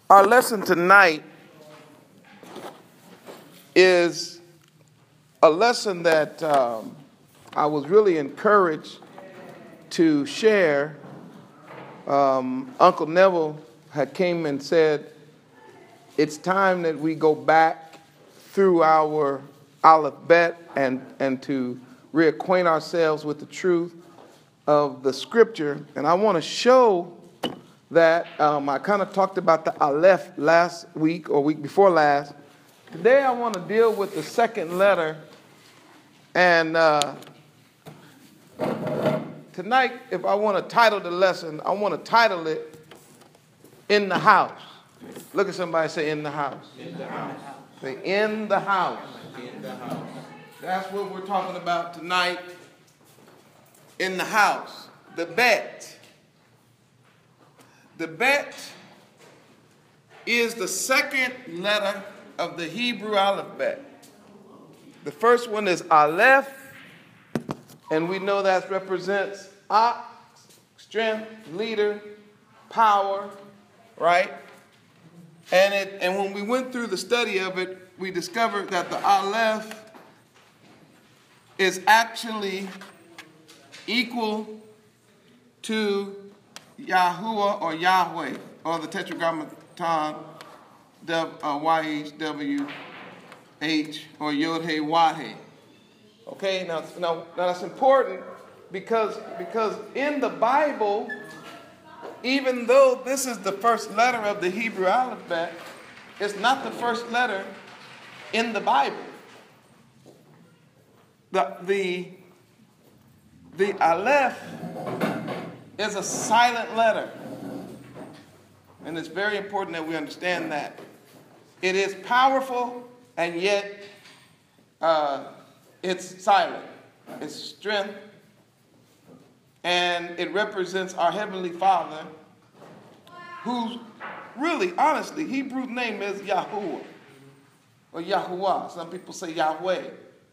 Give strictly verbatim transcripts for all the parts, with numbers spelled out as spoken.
Our lesson tonight is a lesson that um, I was really encouraged to share. Um, Uncle Neville had came and said, it's time that we go back through our alphabet and, and to reacquaint ourselves with the truth of the scripture. And I want to show that um, I kind of talked about the Aleph last week or week before last. Today I want to deal with the second letter. And uh, tonight, if I want to title the lesson, I want to title it, In the House. Look at somebody, say, in the house. In the house. Say, in the house. In the house. That's what we're talking about tonight. In the house. The bet. The bet is the second letter of the Hebrew alphabet. The first one is Aleph, and we know that represents ox, strength, leader, power, right? And it and when we went through the study of it, we discovered that the Aleph is actually equal to Yahuwah or Yahweh, or the Tetragrammaton, Y H W H, or Yod He Wad He. Okay, now, now, now that's important because, because in the Bible, even though this is the first letter of the Hebrew alphabet, it's not the first letter in the Bible. The, the, the Aleph is a silent letter. And it's very important that we understand that. It is powerful, and yet uh, it's silent. It's strength. And it represents our Heavenly Father, whose really, honestly, Hebrew name is Yahuwah, or Yahuwah. Some people say Yahweh.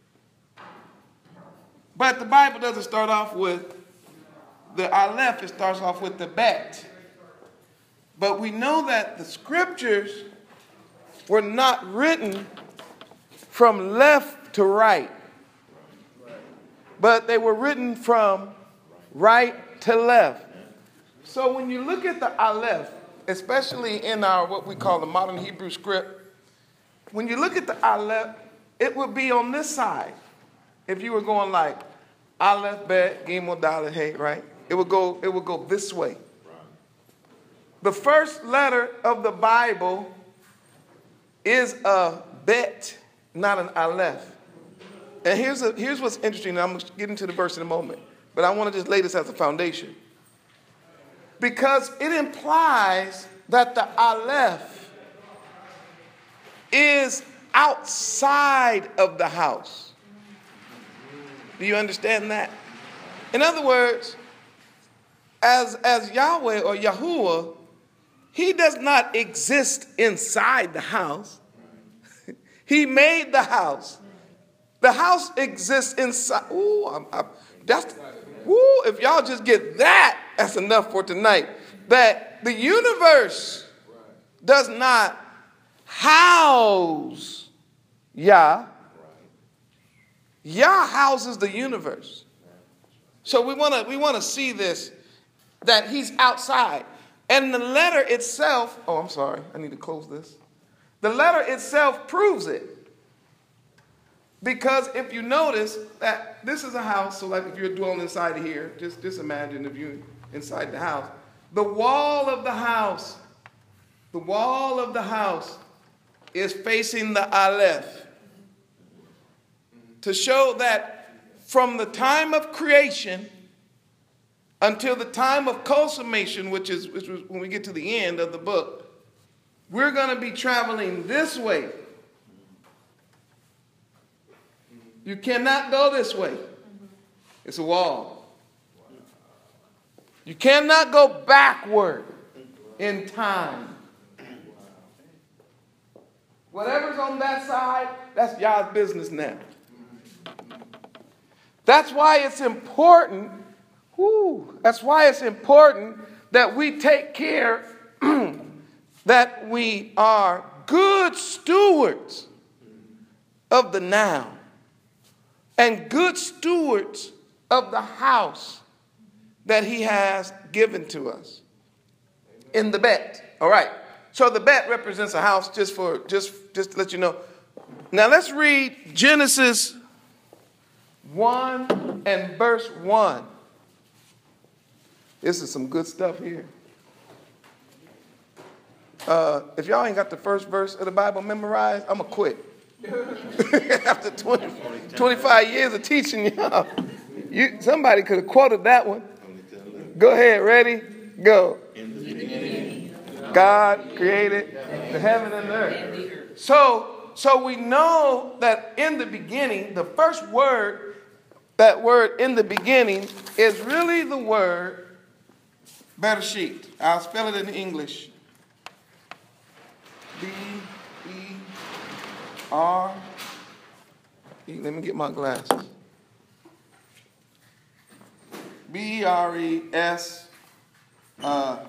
But the Bible doesn't start off with the Aleph, it starts off with the Bet. But we know that the scriptures were not written from left to right, but they were written from right to left. So when you look at the Aleph, especially in our what we call the modern Hebrew script, when you look at the Aleph, it would be on this side. If you were going like Aleph, Bet, Gimel, Dalet, Hey, right? It would go, it would go this way. The first letter of the Bible is a Bet, not an Aleph. And here's, a, here's what's interesting, and I'm going to get into the verse in a moment, but I want to just lay this as a foundation. Because it implies that the Aleph is outside of the house. Do you understand that? In other words, as, as Yahweh or Yahuwah, he does not exist inside the house. He made the house. The house exists inside. Ooh, I'm, I'm, that's, ooh, if y'all just get that, that's enough for tonight. That the universe does not house Yah. Yah houses the universe. So we want to we want to see this, that he's outside. And the letter itself, oh, I'm sorry, I need to close this. The letter itself proves it. Because if you notice that this is a house, so like if you're dwelling inside of here, just, just imagine if you're inside the house. The wall of the house, the wall of the house is facing the Aleph. To show that from the time of creation until the time of consummation, which is, which was when we get to the end of the book, we're going to be traveling this way. You cannot go this way. It's a wall. You cannot go backward in time. Whatever's on that side, that's Yah's business now. That's why it's important, whoo, that's why it's important that we take care that we are good stewards of the now and good stewards of the house that he has given to us in the bet. All right. So the bet represents a house, just for just just to let you know. Now let's read Genesis one and verse one. This is some good stuff here. Uh, if y'all ain't got the first verse of the Bible memorized, I'm going to quit. After twenty, twenty-five years of teaching y'all, you, somebody could have quoted that one. Go ahead, ready? Go. In the beginning, God created the heaven and the earth. So, so we know that in the beginning, the first word, that word in the beginning, is really the word Bereshit. I'll spell it in English. B E R. Let me get my glasses. B E R E S uh,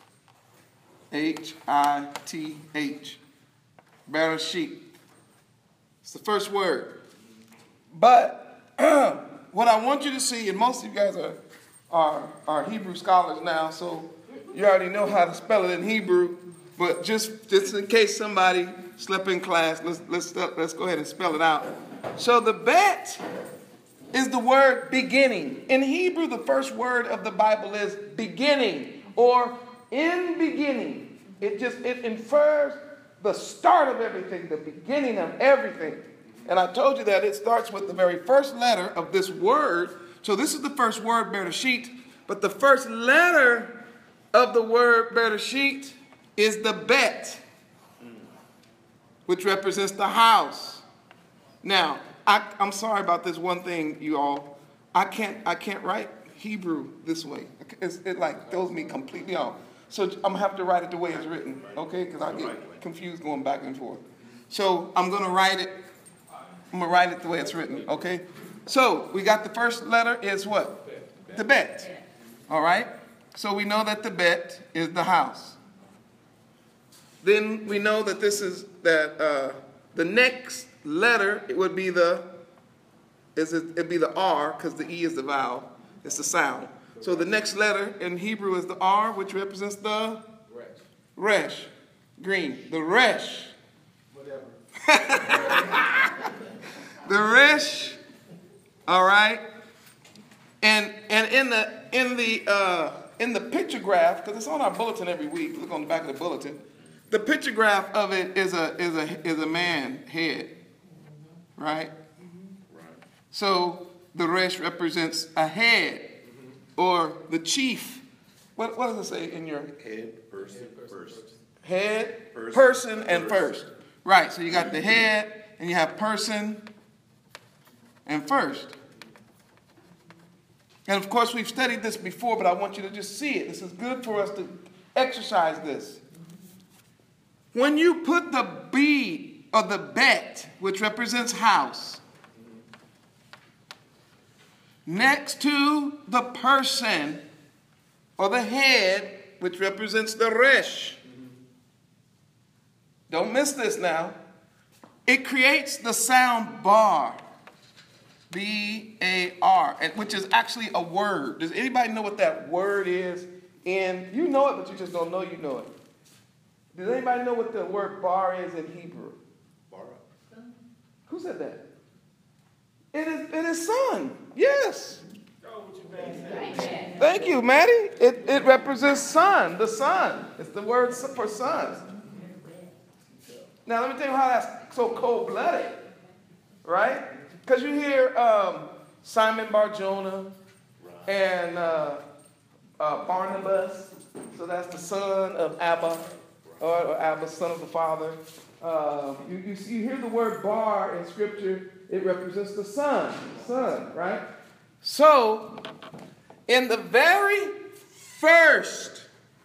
H I T H. Bereshit. It's the first word. But what I want you to see, and most of you guys are, are, are Hebrew scholars now, so you already know how to spell it in Hebrew. But just, just in case somebody slept in class, let's, let's, let's go ahead and spell it out. So the bet is the word beginning. In Hebrew, the first word of the Bible is beginning or in beginning. It just, it infers the start of everything, the beginning of everything. And I told you that it starts with the very first letter of this word. So this is the first word, Bereshit. But the first letter of the word Bereshit is the bet, which represents the house. Now, I, I'm sorry about this one thing, you all. I can't, I can't write Hebrew this way. It's, it like throws me completely off. So I'm gonna have to write it the way it's written, okay? Because I get confused going back and forth. So I'm gonna write it. I'm gonna write it the way it's written, okay? So we got the first letter is what? The bet. All right. So we know that the bet is the house. Then we know that this is that uh, the next letter, it would be the is it, it'd be the R, because the E is the vowel. It's the sound. So the next letter in Hebrew is the R, which represents the resh. Resh. Green. The resh. Whatever. The resh. All right. And and in the in the uh, in the picture graph, because it's on our bulletin every week. Look on the back of the bulletin. The picture graph of it is a is a is a man head, right? Right. So the resh represents a head, or the chief. What what does it say in your head, person, first? Head, person, person and first. first. Right. So you got the head, and you have person and first. And of course, we've studied this before, but I want you to just see it. This is good for us to exercise this. When you put the B or the bet, which represents house, next to the person or the head, which represents the resh, don't miss this now, it creates the sound bar, B A R, which is actually a word. Does anybody know what that word is? And you know it, but you just don't know you know it. Does anybody know what the word bar is in Hebrew? Bar. Who said that? It is, it is son. Yes. Thank you, Maddie. It, it represents son, the son. It's the word for sons. Now, let me tell you how that's so cold-blooded, right? Because you hear um, Simon Bar-Jonah and uh, uh, Barnabas. So that's the son of Abba. Or, or Abba, son of the Father. Uh, you, you, you hear the word bar in Scripture, it represents the son, son, right? So, in the very first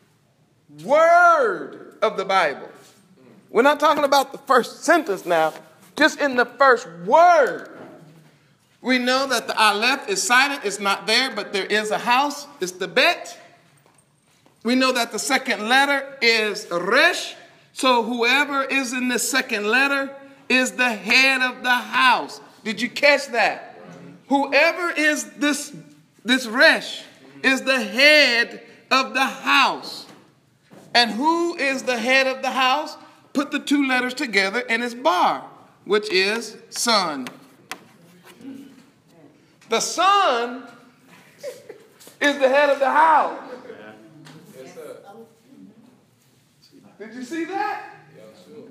word of the Bible, we're not talking about the first sentence now, just in the first word, we know that the Aleph is silent, it's not there, but there is a house, it's the bet. We know that the second letter is Resh, So whoever is in the second letter is the head of the house. Did you catch that? Whoever is this, this resh is the head of the house. And who is the head of the house? Put the two letters together and it's bar, which is son. The son is the head of the house. Yes, sir. Did you see that? Yeah, sure.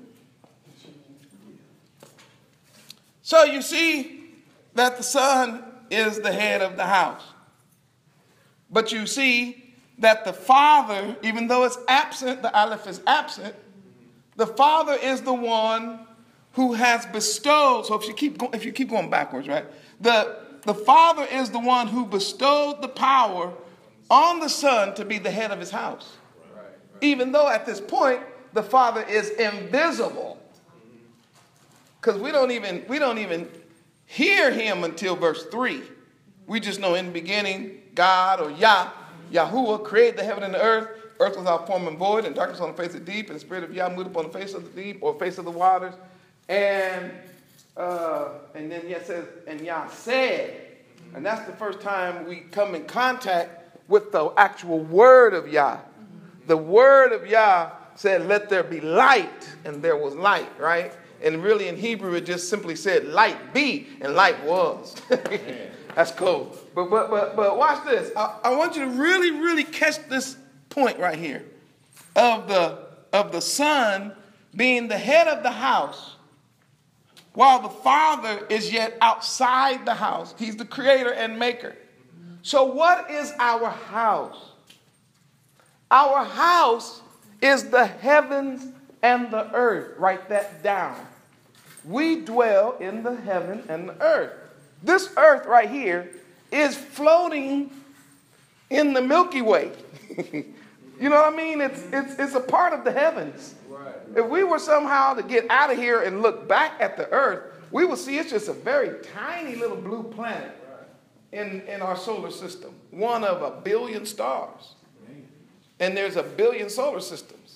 So you see that the son is the head of the house. But you see that the father, even though it's absent, the aleph is absent, the father is the one who has bestowed. So if you keep go, if you keep going backwards, right? The, the father is the one who bestowed the power on the son to be the head of his house. Right, right. Even though at this point the father is invisible. Because we don't even we don't even hear him until verse three. We just know in the beginning, God or Yah, Yahuwah created the heaven and the earth. Earth without form and void, and darkness on the face of the deep, and the spirit of Yah moved upon the face of the deep, or face of the waters. And uh, and then Yah says, and Yah said, and that's the first time we come in contact with the actual word of Yah. The word of Yah said, let there be light, and there was light, right? And really in Hebrew, it just simply said, light be, and light was. That's cool. But but but but watch this. I, I want you to really, really catch this point right here of the of the son being the head of the house while the father is yet outside the house. He's the creator and maker. So what is our house? Our house is the heavens and the earth. Write that down. We dwell in the heaven and the earth. This earth right here is floating in the Milky Way. You know what I mean? It's, it's, it's a part of the heavens. Right. If we were somehow to get out of here and look back at the earth, we would see it's just a very tiny little blue planet in, in our solar system. One of a billion stars. And there's a billion solar systems.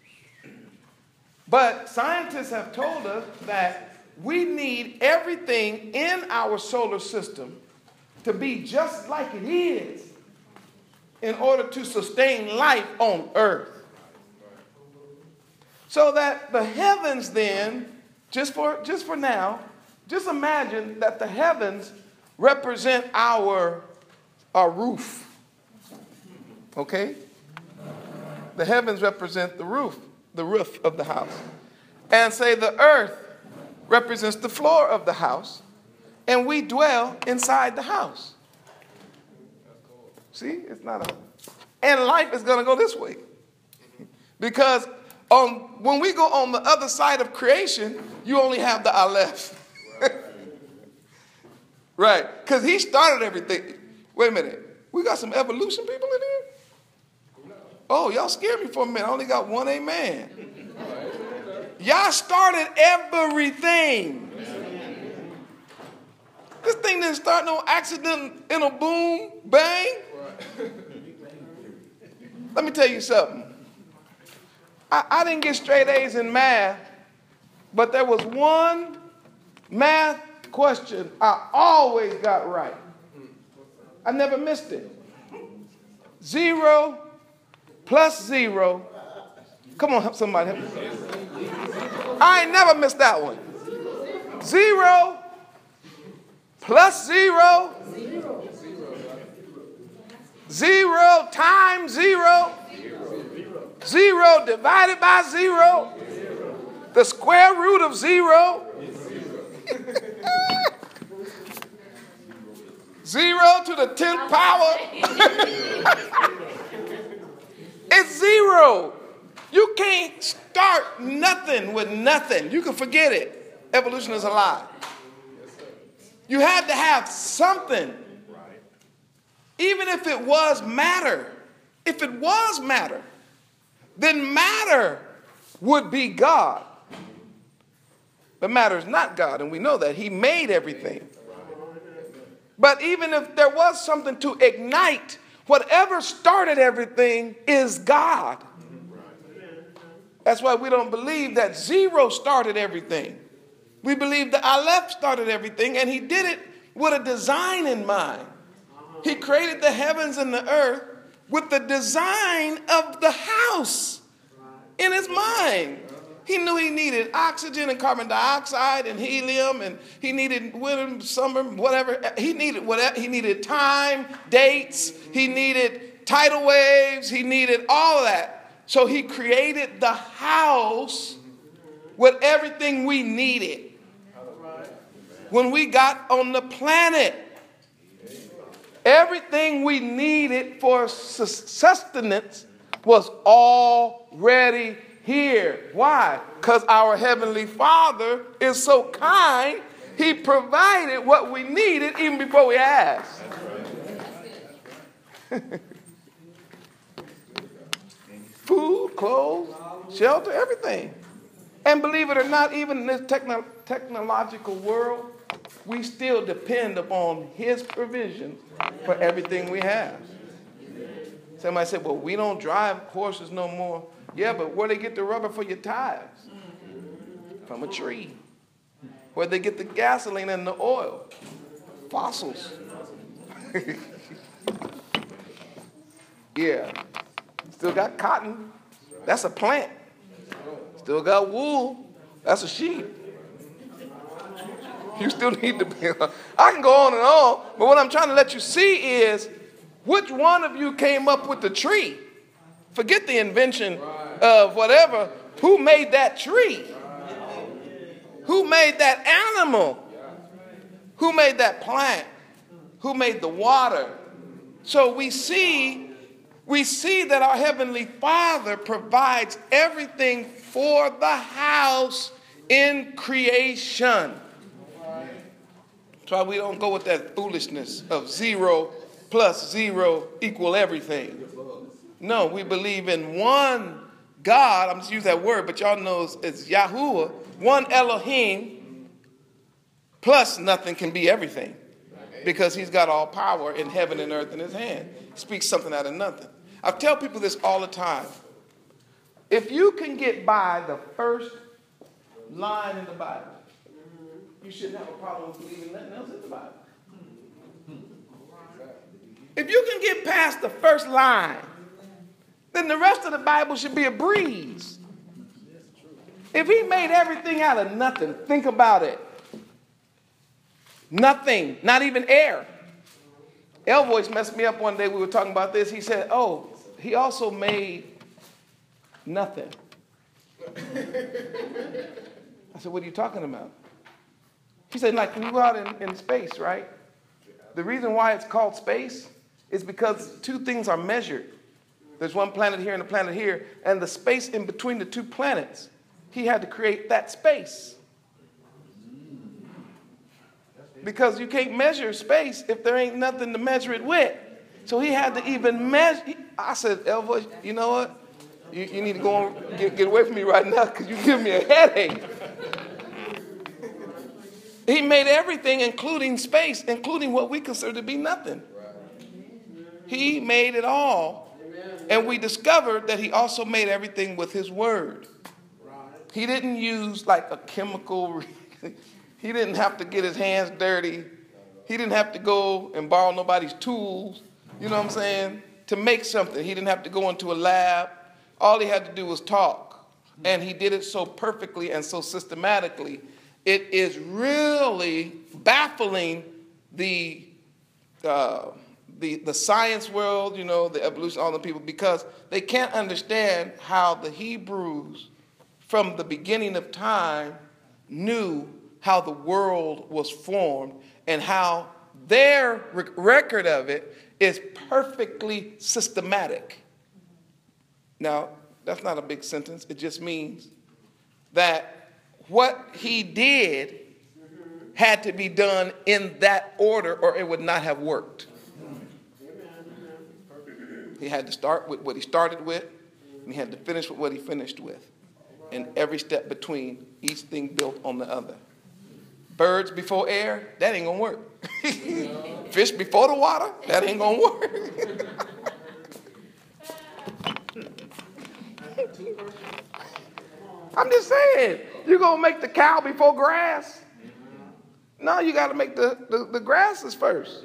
But scientists have told us that we need everything in our solar system to be just like it is in order to sustain life on earth. So that the heavens then, just for, just for now, just imagine that the heavens represent our, our roof. Okay? The heavens represent the roof, the roof of the house. And say the earth represents the floor of the house, and we dwell inside the house. See, it's not a, and life is going to go this way. Because on, when we go on the other side of creation, you only have the Aleph. Right, because he started everything. Wait a minute, we got some evolution people in here? Oh, y'all scared me for a minute. I only got one amen. Y'all started everything. This thing didn't start no accident in a boom, bang. Let me tell you something. I, I didn't get straight A's in math, but there was one math question I always got right. I never missed it. Zero plus zero. Come on, somebody help me. I ain't never missed that one. Zero plus zero. Zero times zero. Zero divided by zero. The square root of zero. Zero to the tenth power. It's zero. You can't start nothing with nothing. You can forget it. Evolution is a lie. You had to have something. Even if it was matter. If it was matter, then matter would be God. But matter is not God, and we know that. He made everything. But even if there was something to ignite, whatever started everything is God. That's why we don't believe that zero started everything. We believe the Aleph started everything, and he did it with a design in mind. He created the heavens and the earth with the design of the house in his mind. He knew he needed oxygen and carbon dioxide and helium, and he needed winter, summer, whatever. He needed whatever. He needed time, dates. He needed tidal waves. He needed all of that. So he created the house with everything we needed when we got on the planet. Everything we needed for sustenance was already here. Why? Because our Heavenly Father is so kind, he provided what we needed even before we asked. Food, clothes, shelter, everything. And believe it or not, even in this techno- technological world, we still depend upon his provision for everything we have. Somebody said, well, we don't drive horses no more. Yeah, but where they get the rubber for your tires? From a tree. Where they get the gasoline and the oil? Fossils. Yeah. Still got cotton. That's a plant. Still got wool. That's a sheep. You still need to be. I can go on and on, but what I'm trying to let you see is which one of you came up with the tree? Forget the invention of whatever. Who made that tree? Who made that animal? Who made that plant? Who made the water? So we see, we see that our Heavenly Father provides everything for the house in creation. That's why we don't go with that foolishness of zero plus zero equal everything. No, we believe in one God. I'm just using that word, but y'all know it's, it's Yahuwah. One Elohim plus nothing can be everything because he's got all power in heaven and earth in his hand. He speaks something out of nothing. I tell people this all the time. If you can get by the first line in the Bible, you shouldn't have a problem with believing nothing else in the Bible. If you can get past the first line, then the rest of the Bible should be a breeze. If he made everything out of nothing, think about it. Nothing, not even air. Elvoice messed me up one day. We were talking about this. He said, oh, he also made nothing. I said, what are you talking about? He said, like, when you go out in, in space, right? The reason why it's called space is because two things are measured. There's one planet here and a planet here, and the space in between the two planets, he had to create that space. Because you can't measure space if there ain't nothing to measure it with. So he had to even measure. I said, Elvoice, you know what? You, you need to go on, get, get away from me right now because you give me a headache. He made everything, including space, including what we consider to be nothing. He made it all. And we discovered that he also made everything with his word. He didn't use like a chemical. He didn't have to get his hands dirty. He didn't have to go and borrow nobody's tools, you know what I'm saying, to make something. He didn't have to go into a lab. All he had to do was talk. And he did it so perfectly and so systematically. It is really baffling the, uh, the, the science world, you know, the evolution, all the people, because they can't understand how the Hebrews, from the beginning of time, knew how the world was formed and how their rec- record of it is perfectly systematic. Now, that's not a big sentence. It just means that what he did had to be done in that order or it would not have worked. He had to start with what he started with, and he had to finish with what he finished with. And every step between, each thing built on the other. Birds before air, that ain't gonna work. Fish before the water, that ain't gonna work. I'm just saying, you're going to make the cow before grass? No, you got to make the, the, the grasses first.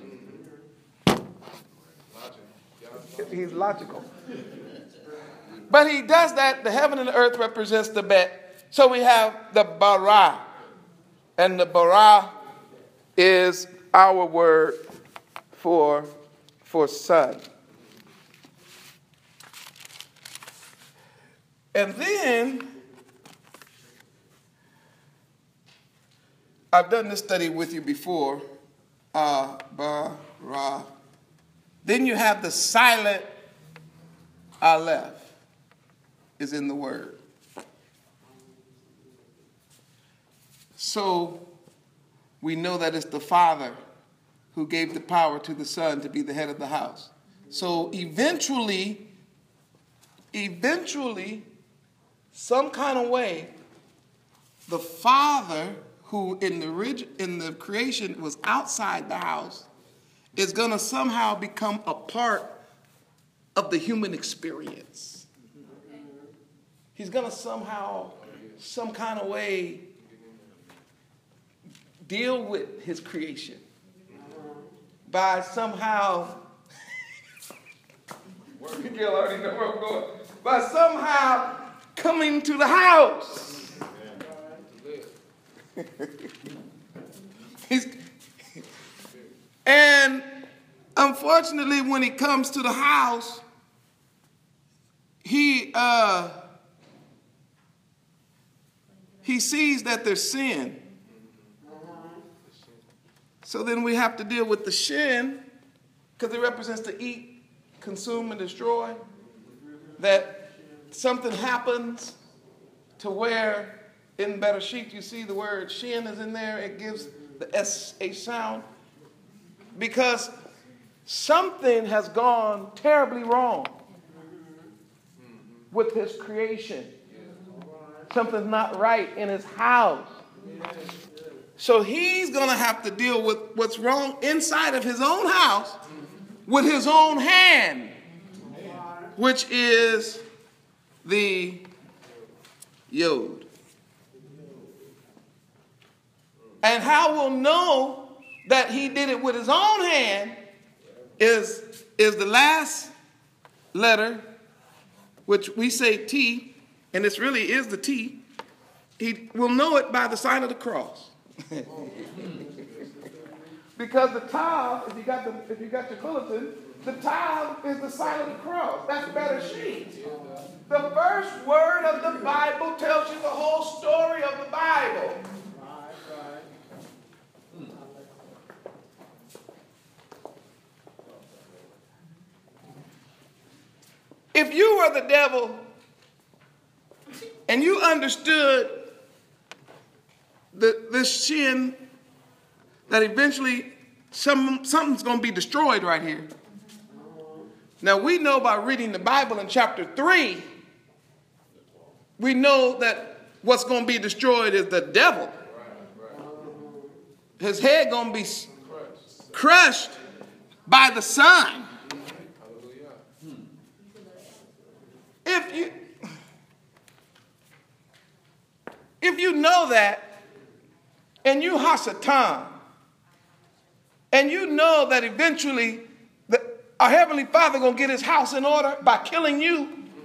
He's logical. But he does that. The heaven and the earth represents the bet. So we have the bara. And the bara is our word for, for son. And then, I've done this study with you before. Uh, bara. Then you have the silent aleph is in the word. So we know that it's the Father who gave the power to the Son to be the head of the house. So eventually, eventually, some kind of way, the Father who in the orig- in the creation was outside the house is going to somehow become a part of the human experience. He's going to somehow, some kind of way, deal with his creation by somehow, you already know where I'm going, by somehow coming to the house. He's, and unfortunately, when he comes to the house, he uh, he sees that there's sin. So then we have to deal with the shin, because it represents to eat, consume, and destroy. That something happens to where in Bereshit you see the word shin is in there. It gives the S H sound. Because something has gone terribly wrong with his creation. Something's not right in his house. So he's going to have to deal with what's wrong inside of his own house with his own hand, which is the yod. And how we'll know that he did it with his own hand is, is the last letter, which we say T, and this really is the T. He will know it by the sign of the cross. Because the tav, if you got the if you got your bulletin, the tav is the sign of the cross. That's Bereshit. The first word of the Bible tells you the whole story of the Bible. If you were the devil and you understood the, this sin that eventually some, something's going to be destroyed right here. Now we know by reading the Bible in chapter three, we know that what's going to be destroyed is the devil. His head going to be crushed by the Son. If you, if you know that, and you Hasatan, and you know that eventually the, our Heavenly Father going to get his house in order by killing you,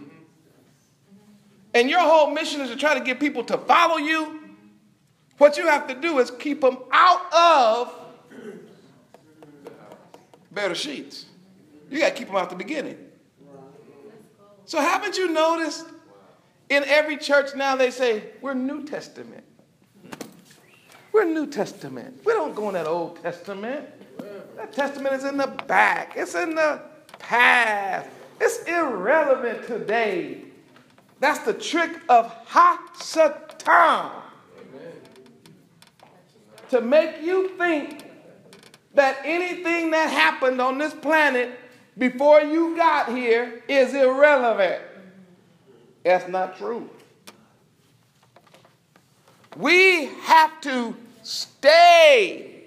and your whole mission is to try to get people to follow you, what you have to do is keep them out of Bereshit. You got to keep them out the beginning. So haven't you noticed in every church now they say, we're New Testament. We're New Testament. We don't go in that Old Testament. That Testament is in the back. It's in the past. It's irrelevant today. That's the trick of Ha-Satan. To make you think that anything that happened on this planet before you got here is irrelevant. That's not true. We have to stay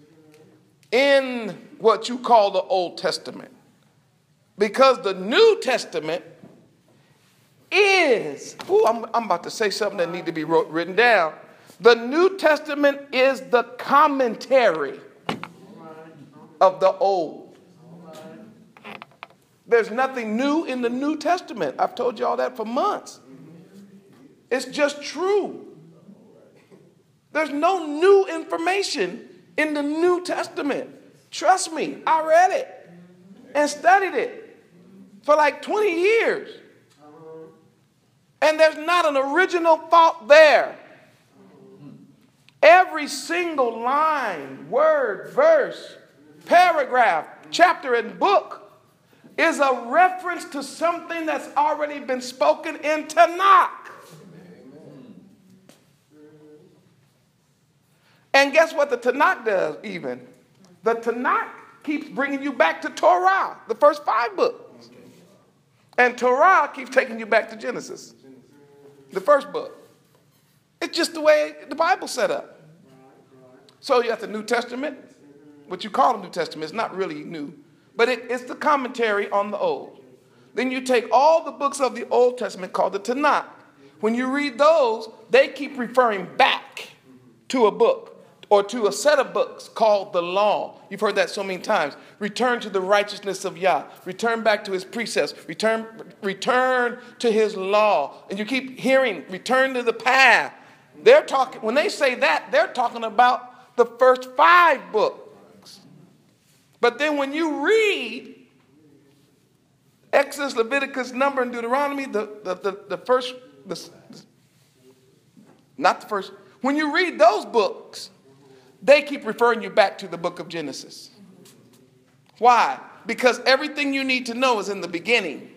in what you call the Old Testament, because the New Testament is, ooh, I'm, I'm about to say something that need to be wrote, written down. The New Testament is the commentary of the Old. There's nothing new in the New Testament. I've told you all that for months. It's just true. There's no new information in the New Testament. Trust me, I read it and studied it for like twenty years. And there's not an original thought there. Every single line, word, verse, paragraph, chapter, and book is a reference to something that's already been spoken in Tanakh. And guess what the Tanakh does even? The Tanakh keeps bringing you back to Torah, the first five books. And Torah keeps taking you back to Genesis, the first book. It's just the way the Bible's set up. So you have the New Testament, what you call the New Testament. It's not really new, but it, it's the commentary on the Old. Then you take all the books of the Old Testament called the Tanakh. When you read those, they keep referring back to a book or to a set of books called the law. You've heard that so many times. Return to the righteousness of Yah. Return back to his precepts. Return, return to his law. And you keep hearing, return to the path. They're talking, when they say that, they're talking about the first five books. But then when you read Exodus, Leviticus, Number, and Deuteronomy, the, the, the, the first, the, not the first, when you read those books, they keep referring you back to the book of Genesis. Why? Because everything you need to know is in the beginning.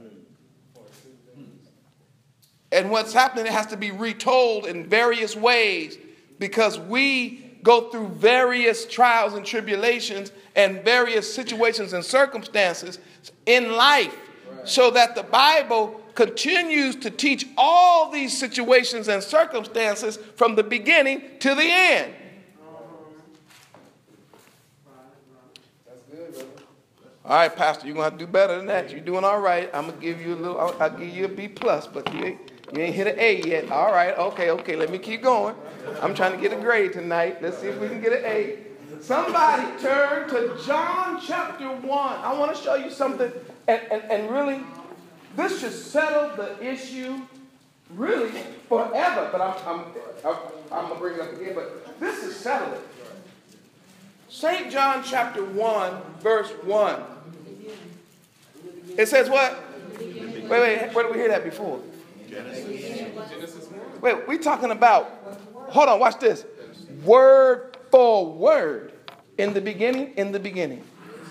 And what's happening, it has to be retold in various ways because we go through various trials and tribulations and various situations and circumstances in life so that the Bible continues to teach all these situations and circumstances from the beginning to the end. All right, Pastor, you're going to have to do better than that. You're doing all right. I'm going to give you a little, I'll, I'll give you a B plus, but you ain't, you ain't hit an A yet. All right, okay, okay, let me keep going. I'm trying to get a grade tonight. Let's see if we can get an A. Somebody turn to John chapter one. I want to show you something, and, and, and really, this should settle the issue really forever, but I'm, I'm, I'm, I'm going to bring it up again, but this is settled. Saint John chapter one, verse one. It says what? Wait, wait, where did we hear that before? Genesis. Wait, we talking about, hold on, watch this. Word for word. In the beginning, in the beginning.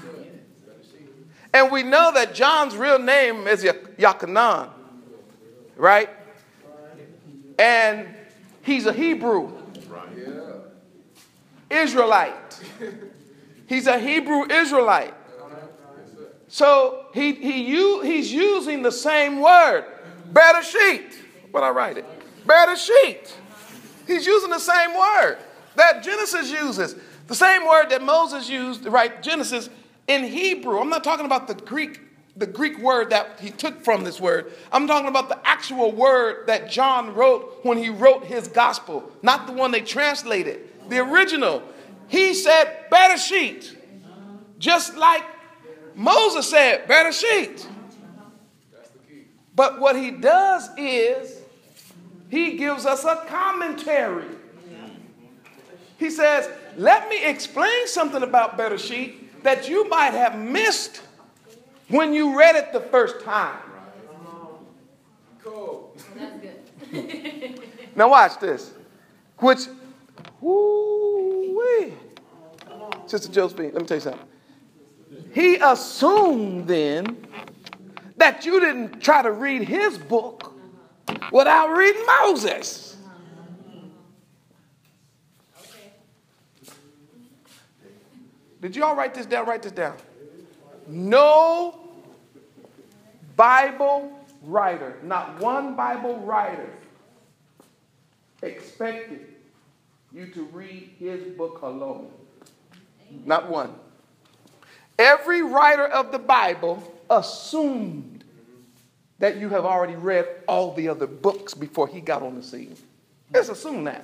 And we know that John's real name is Yochanan, right? And he's a Hebrew. Israelite. He's a Hebrew Israelite. So he, he, he's using the same word, Bereshit. But I write it. Bereshit. He's using the same word that Genesis uses. The same word that Moses used to write Genesis in Hebrew. I'm not talking about the Greek, the Greek word that he took from this word. I'm talking about the actual word that John wrote when he wrote his gospel, not the one they translated, the original. He said Bereshit, just like Moses said Bereshit. But what he does is he gives us a commentary. He says, let me explain something about Bereshit that you might have missed when you read it the first time. Cool. That's good. Now watch this. Which, woo-wee. Sister Josephine, let me tell you something. He assumed then that you didn't try to read his book without reading Moses. Did you all write this down? Write this down. No Bible writer, not one Bible writer, expected you to read his book alone. Not one. Every writer of the Bible assumed that you have already read all the other books before he got on the scene. Let's assume that.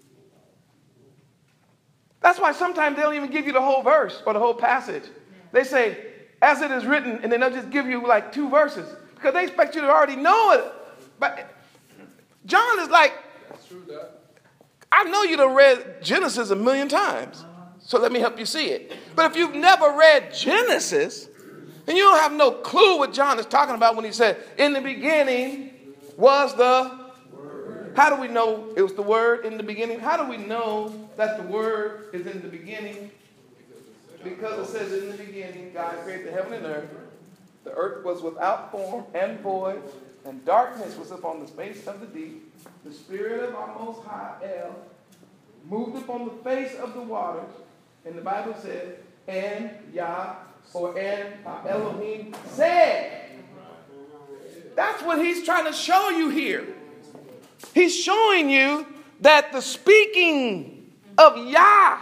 That's why sometimes they don't even give you the whole verse or the whole passage. They say, as it is written, and then they'll just give you like two verses because they expect you to already know it. But John is like, That's true, Doc. I know you done read Genesis a million times, so let me help you see it. But if you've never read Genesis, then you don't have no clue what John is talking about when he said, in the beginning was the Word. How do we know it was the Word in the beginning? How do we know that the Word is in the beginning? Because it says in the beginning, God created the heaven and earth. The earth was without form and void, and darkness was upon the face of the deep. The Spirit of our Most High, El, moved upon the face of the waters. And the Bible says, and Yah, or and Elohim said. That's what he's trying to show you here. He's showing you that the speaking of Yah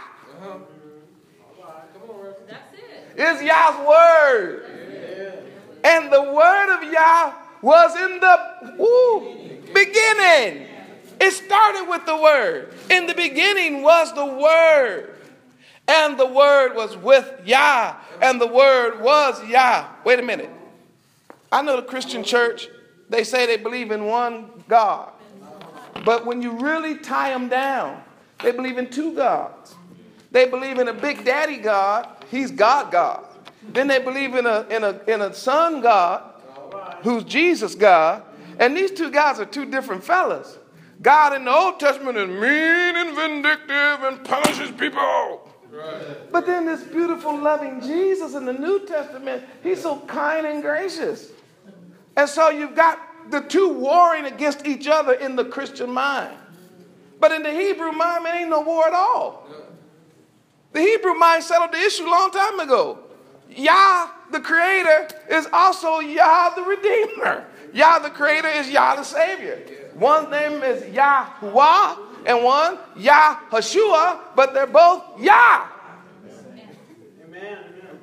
That's it. is Yah's word. And the word of Yah was in the ooh, beginning. It started with the word. In the beginning was the word. And the word was with Yah. And the word was Yah. Wait a minute. I know the Christian church, they say they believe in one God. But when you really tie them down, they believe in two gods. They believe in a big daddy God. He's God God. Then they believe in a, in a, in a son God, who's Jesus God. And these two guys are two different fellas. God in the Old Testament is mean and vindictive and punishes people. Right. But then this beautiful, loving Jesus in the New Testament, he's so kind and gracious. And so you've got the two warring against each other in the Christian mind. But in the Hebrew mind, there ain't no war at all. The Hebrew mind settled the issue a long time ago. Yah, the creator, is also Yah, the redeemer. Yah, the creator, is Yah, the savior. One name is Yahuwah and one Yahshua, but they're both Yah. Amen.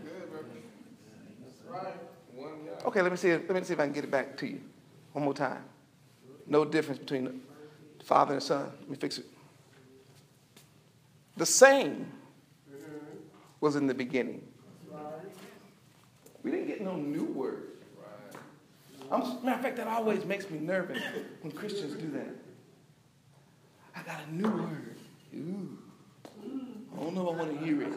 Okay, let me see. Let me see if I can get it back to you one more time. No difference between the Father and the Son. Let me fix it. The same was in the beginning. We didn't get no new word. I'm, matter of fact, that always makes me nervous when Christians do that. I got a new word. Ooh. I don't know if I want to hear it.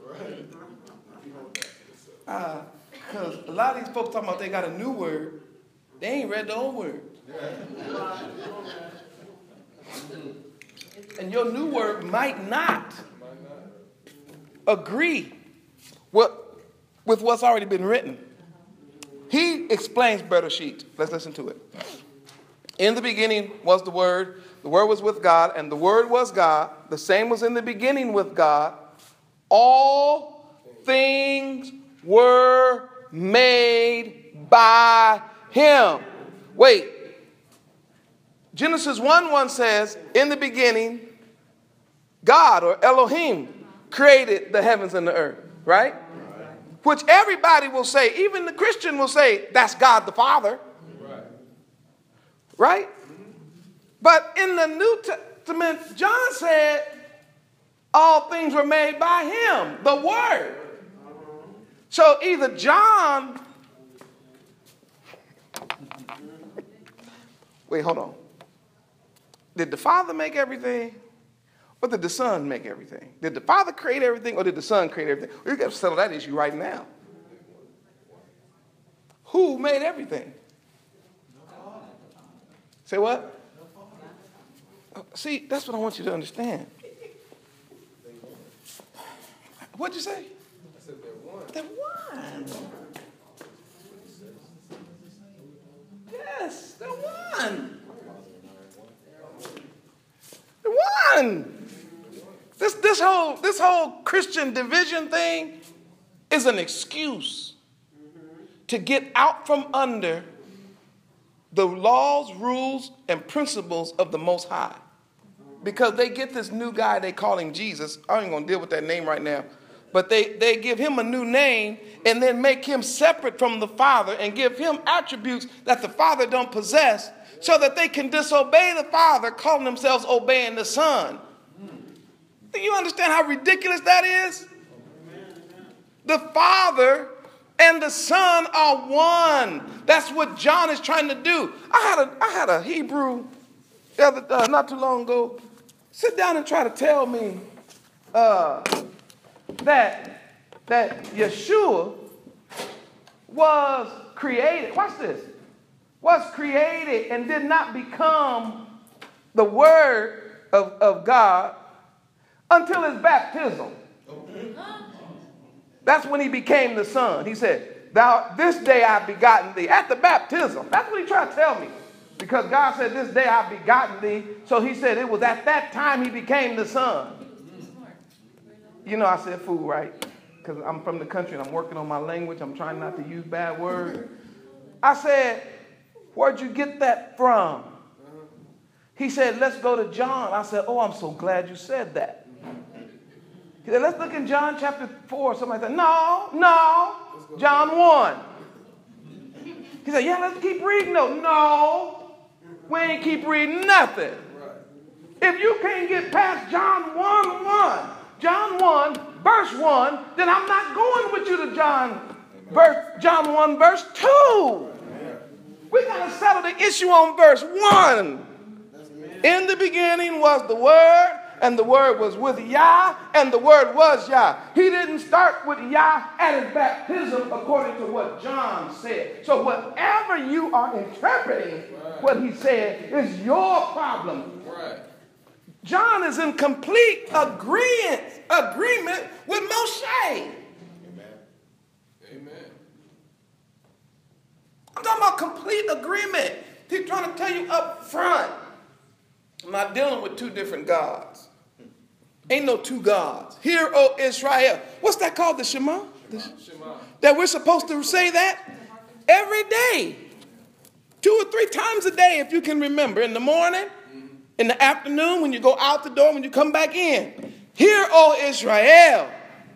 Because uh, a lot of these folks talking about they got a new word, they ain't read the old word. And your new word might not agree with, with what's already been written. He explains Bereshit. Let's listen to it. In the beginning was the Word. The Word was with God, and the Word was God. The same was in the beginning with God. All things were made by Him. Wait. Genesis one one says, in the beginning, God, or Elohim, created the heavens and the earth. Right? Which everybody will say, even the Christian will say, that's God the Father. Right? Right? Mm-hmm. But in the New Testament, John said, all things were made by him, the Word. So either John... Wait, hold on. Did the Father make everything? Or did the Son make everything? Did the Father create everything, or did the Son create everything? We got to settle that issue right now. Who made everything? Say what? See, that's what I want you to understand. What'd you say? I said they're one. They're one. Yes, they're one. They're one. This, this, whole, this whole Christian division thing is an excuse to get out from under the laws, rules, and principles of the Most High. Because they get this new guy, they call him Jesus. I ain't going to deal with that name right now. But they, they give him a new name and then make him separate from the Father and give him attributes that the Father don't possess so that they can disobey the Father, calling themselves obeying the Son. Do you understand how ridiculous that is? The Father and the Son are one. That's what John is trying to do. I had a, I had a Hebrew the other, uh, not too long ago sit down and try to tell me uh, that, that Yeshua was created. Watch this. Was created and did not become the Word of, of God until his baptism. That's when he became the Son. He said, "Thou this day I begotten thee." At the baptism. That's what he tried to tell me. Because God said, "This day I begotten thee." So he said it was at that time he became the Son. You know, I said fool, right? Because I'm from the country and I'm working on my language. I'm trying not to use bad words. I said, "Where'd you get that from?" He said, "Let's go to John." I said, "Oh, I'm so glad you said that." He said, "Let's look in John chapter four," or something like that. No, no, John one. He said, "Yeah, let's keep reading though." No, we ain't keep reading nothing. If you can't get past John one one, John one, verse one, then I'm not going with you to John, verse, John one, verse two. We got to settle the issue on verse one. In the beginning was the Word, and the Word was with Yah, and the Word was Yah. He didn't start with Yah at his baptism according to what John said. So whatever you are interpreting what he said is your problem. Right. John is in complete agreement, agreement with Moshe. Amen. Amen. I'm talking about complete agreement. He's trying to tell you up front. I'm not dealing with two different gods. Ain't no two gods. Hear, O Israel. What's that called? The Shema? The Shema. That we're supposed to say that every day. Two or three times a day, if you can remember. In the morning, in the afternoon, when you go out the door, when you come back in. Hear, O Israel.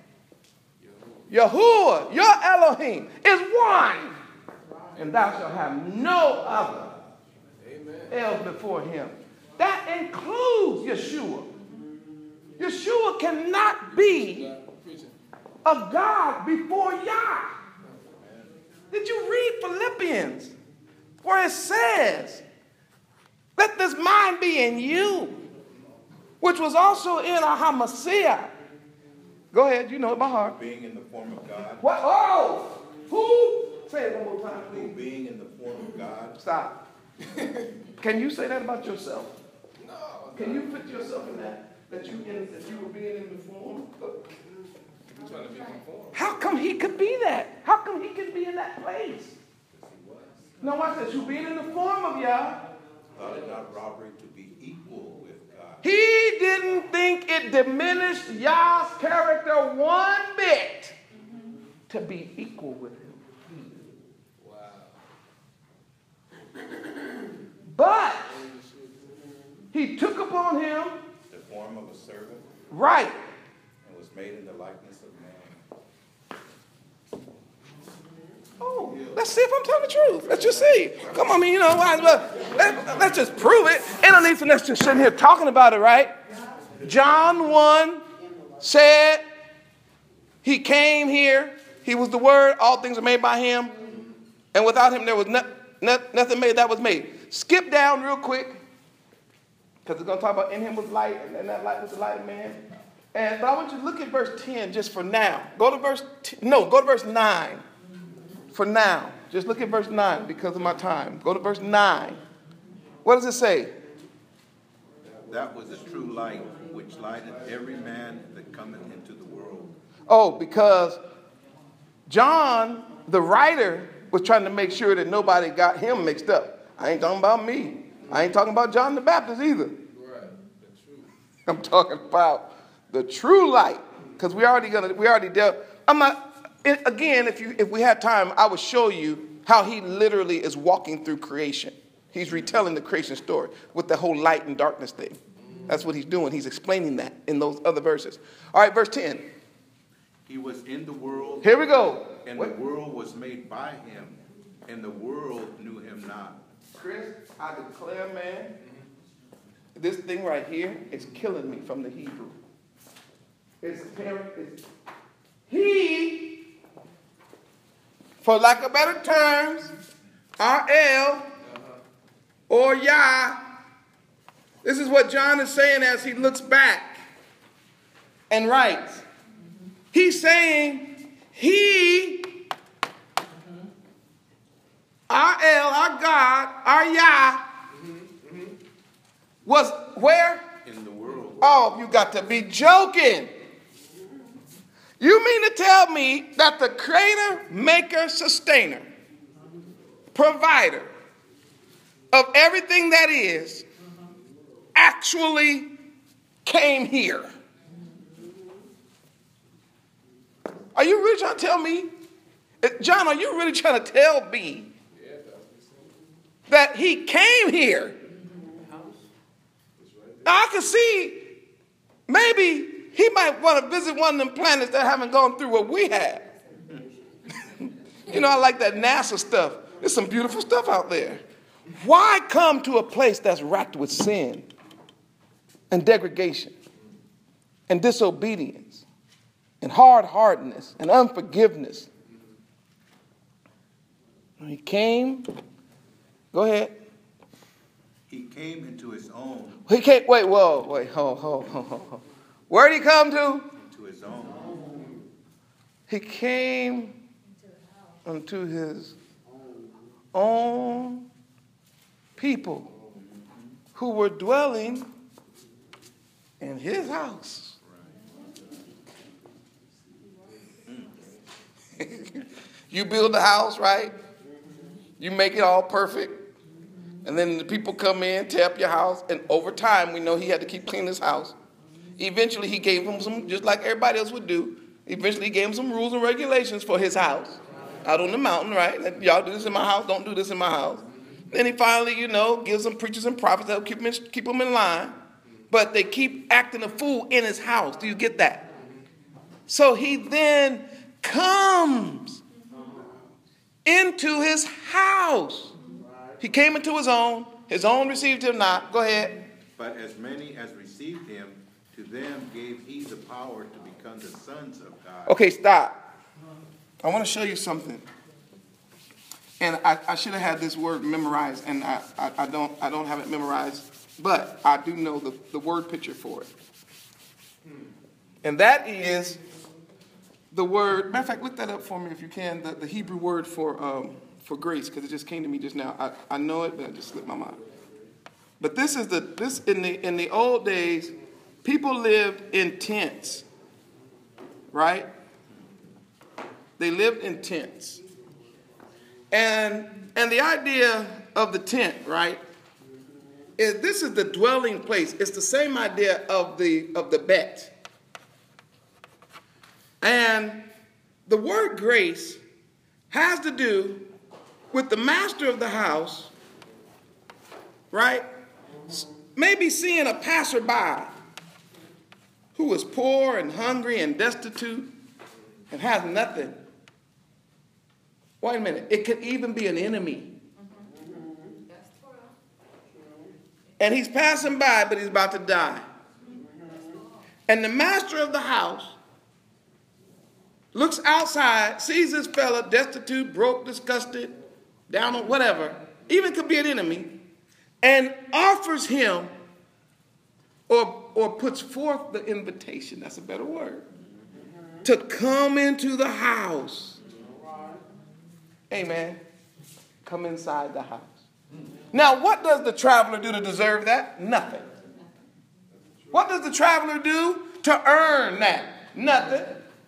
Yahuwah, your Elohim, is one. And thou shalt have no other else before him. That includes Yeshua. Yeshua cannot be a God before Yah. Did you read Philippians where it says, "Let this mind be in you, which was also in Ahamasiah." Go ahead, you know it by heart. Being in the form of God. What? Oh! Who? Say it one more time, Who please. being in the form of God. Stop. Can you say that about yourself? No. Can you put yourself in that? That you in, that you were being in the form? You're trying to be conformed. How come he could be that? How come he could be in that place? No, watch this. You being in the form of Yah. Thought it not robbery to be equal with God. He didn't think it diminished Yah's character one bit to be equal with him. Wow. But he took upon him, The form of a servant. right, And was made in the likeness of man. oh, let's see if I'm telling the truth. Let's just see. Come on, I mean, you know, might as well, let, let's just prove it. Ain't no need for us just sitting here talking about it, right? John one said he came here. He was the Word. All things were made by him. And without him, there was no, no, nothing made that was made. Skip down real quick. Because it's going to talk about in him was light, and that light was the light of man. And but I want you to look at verse ten just for now. Go to verse, t- no, go to verse nine for now. Just look at verse nine because of my time. Go to verse nine. What does it say? That was the true light, which lighted every man that cometh into the world. Oh, because John, the writer, was trying to make sure that nobody got him mixed up. I ain't talking about me. I ain't talking about John the Baptist either. Right. The truth. I'm talking about the true light, because we already gonna we already dealt. I'm not. It, again, if you if we had time, I would show you how he literally is walking through creation. He's retelling the creation story with the whole light and darkness thing. That's what he's doing. He's explaining that in those other verses. All right, verse ten. He was in the world, Here we go. and What? the world was made by him, and the world knew him not. Chris, I declare, man, this thing right here is killing me from the Hebrew. It's, it's he, for lack of better terms, R L or Yah. This is what John is saying as he looks back and writes. He's saying he, our El, our God, our Yah, was where? In the world. Oh, you got to be joking. You mean to tell me that the creator, maker, sustainer, provider of everything that is actually came here? Are you really trying to tell me? John, are you really trying to tell me that he came here? Now, I can see maybe he might want to visit one of them planets that haven't gone through what we have. You know, I like that NASA stuff. There's some beautiful stuff out there. Why come to a place that's racked with sin and degradation and disobedience and hard-heartedness and unforgiveness? He came. Go ahead. He came into his own. He came. Wait, whoa, wait, ho, ho, ho, ho, ho. Where did he come to? Into his own. He came unto his own people who were dwelling in his house. You build a house, right? You make it all perfect. And then the people come in, tear up your house. And over time, we know he had to keep cleaning his house. Eventually, he gave him some, just like everybody else would do. Eventually, he gave him some rules and regulations for his house. Out on the mountain, right? Y'all do this in my house. Don't do this in my house. Then he finally, you know, gives them preachers and prophets that will keep them, in, keep them in line. But they keep acting a fool in his house. Do you get that? So he then comes into his house. He came into his own. His own received him not. Go ahead. But as many as received him, to them gave he the power to become the sons of God. Okay, stop. I want to show you something. And I, I should have had this word memorized, and I, I, I don't I don't have it memorized, but I do know the, the word picture for it. And that is the word, matter of fact, look that up for me if you can, the, the Hebrew word for um, for grace, because it just came to me just now. I, I know it, but it just slipped my mind. But this is the this in the in the old days, people lived in tents, right? They lived in tents. And and the idea of the tent, right, is this is the dwelling place. It's the same idea of the of the bet. And the word grace has to do with the master of the house, right? Maybe seeing a passerby who is poor and hungry and destitute and has nothing. Wait a minute. It could even be an enemy. And he's passing by, but he's about to die. And the master of the house looks outside, sees this fella destitute, broke, disgusted, down on whatever, even could be an enemy, and offers him or, or puts forth the invitation, that's a better word, to come into the house. Amen. Come inside the house. Now, what does the traveler do to deserve that? Nothing. What does the traveler do to earn that? Nothing.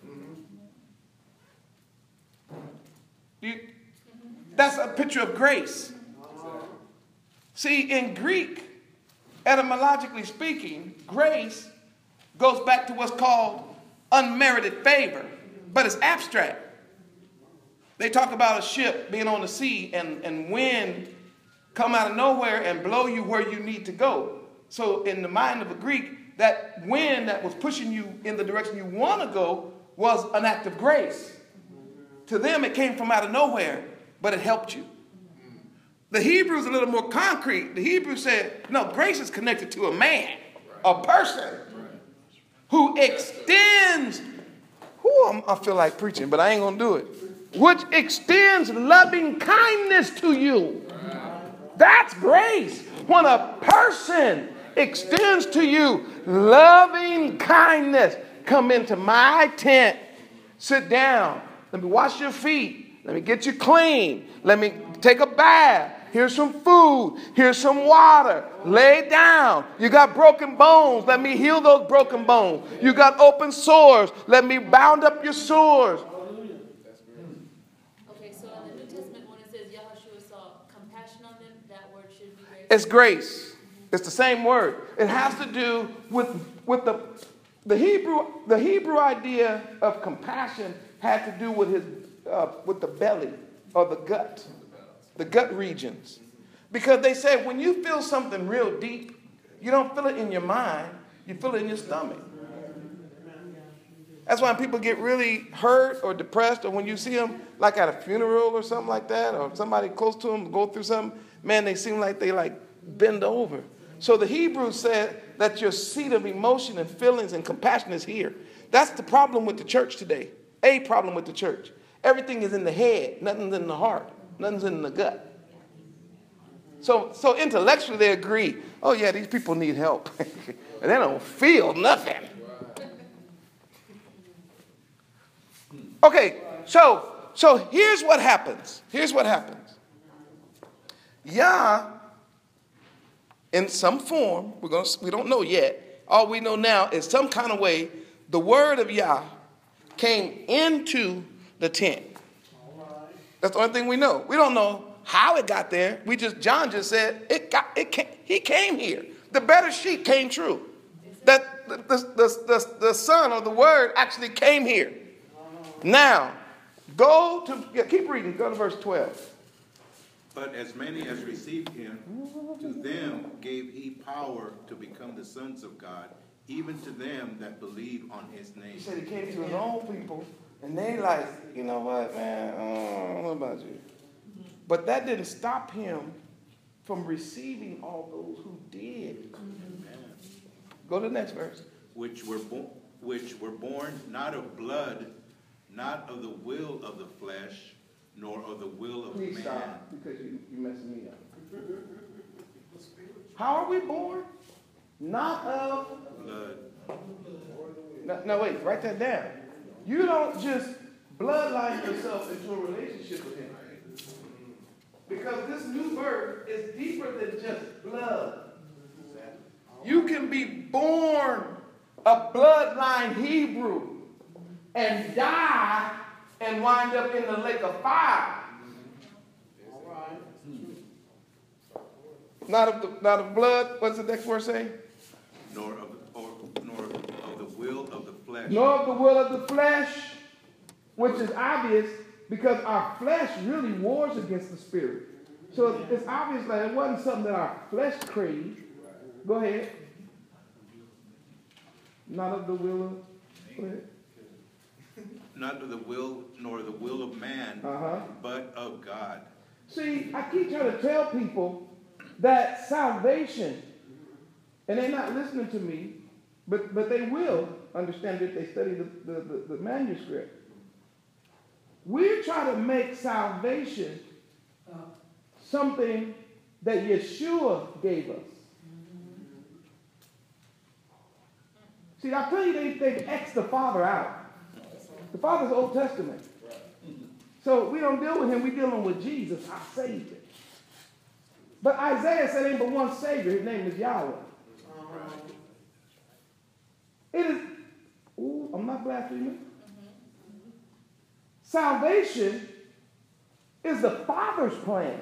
You, that's a picture of grace. See, in Greek, etymologically speaking, grace goes back to what's called unmerited favor, but it's abstract. They talk about a ship being on the sea and, and wind come out of nowhere and blow you where you need to go. So in the mind of a Greek, that wind that was pushing you in the direction you want to go was an act of grace. To them, it came from out of nowhere, but it helped you. The Hebrew is a little more concrete. The Hebrew said, no, grace is connected to a man, a person who extends, whoo, I feel like preaching, but I ain't going to do it, which extends loving kindness to you. That's grace. When a person extends to you loving kindness, come into my tent, sit down, let me wash your feet, let me get you clean, let me take a bath, here's some food, here's some water, lay down. You got broken bones, let me heal those broken bones. You got open sores, let me bound up your sores. Okay, so in the New Testament, when it says Yahushua saw compassion on them, that word should be grace. It's grace. It's the same word. It has to do with, with the, the Hebrew, the Hebrew idea of compassion had to do with his, uh, with the belly or the gut, the gut regions. Because they say when you feel something real deep, you don't feel it in your mind, you feel it in your stomach. That's why when people get really hurt or depressed, or when you see them like at a funeral or something like that, or somebody close to them go through something, man, they seem like they like bend over. So the Hebrew said that your seat of emotion and feelings and compassion is here. That's the problem with the church today. A problem with the church. Everything is in the head. Nothing's in the heart. Nothing's in the gut. So, so intellectually they agree, oh yeah, these people need help. And they don't feel nothing. Okay, so, so here's what happens. Here's what happens. Yah, in some form, we're gonna, we don't know yet. All we know now is some kind of way the word of Yah came into the tent. That's the only thing we know. We don't know how it got there. We just, John just said, it got, it came, he came here. The better sheet came true. That the, the, the, the, the son or the word actually came here. Now, go to, yeah, keep reading, go to verse twelve. But as many as received him, to them gave he power to become the sons of God, even to them that believe on his name. He said he came to his own people, and they like, you know what, man, I don't know about you. But that didn't stop him from receiving all those who did. Amen. Go to the next verse. Which were, bo- which were born not of blood, not of the will of the flesh, nor of the will of Please man. stop, because you, you're messing me up. How are we born? Not of Blood. No, no, wait, write that down. You don't just bloodline yourself into a relationship with him. Because this new birth is deeper than just blood. You can be born a bloodline Hebrew and die and wind up in the lake of fire. Not of the, not of blood. What's the next word say? Nor of, or, nor of the will of the flesh. Nor of the will of the flesh, which is obvious because our flesh really wars against the spirit. So it's obvious that it wasn't something that our flesh craved. Go ahead. Not of the will of. Go ahead. Not of the will, nor the will of man, Uh-huh. but of God. See, I keep trying to tell people that salvation, and they're not listening to me, but, but they will understand if they study the, the, the, the manuscript. We're trying to make salvation something that Yeshua gave us. See, I tell you, they, they X the Father out. The Father's Old Testament. So we don't deal with him, we're dealing with Jesus, our Savior. But Isaiah said ain't but one Savior, his name is Yahweh. It is, ooh, I'm not blaspheming. Salvation is the Father's plan.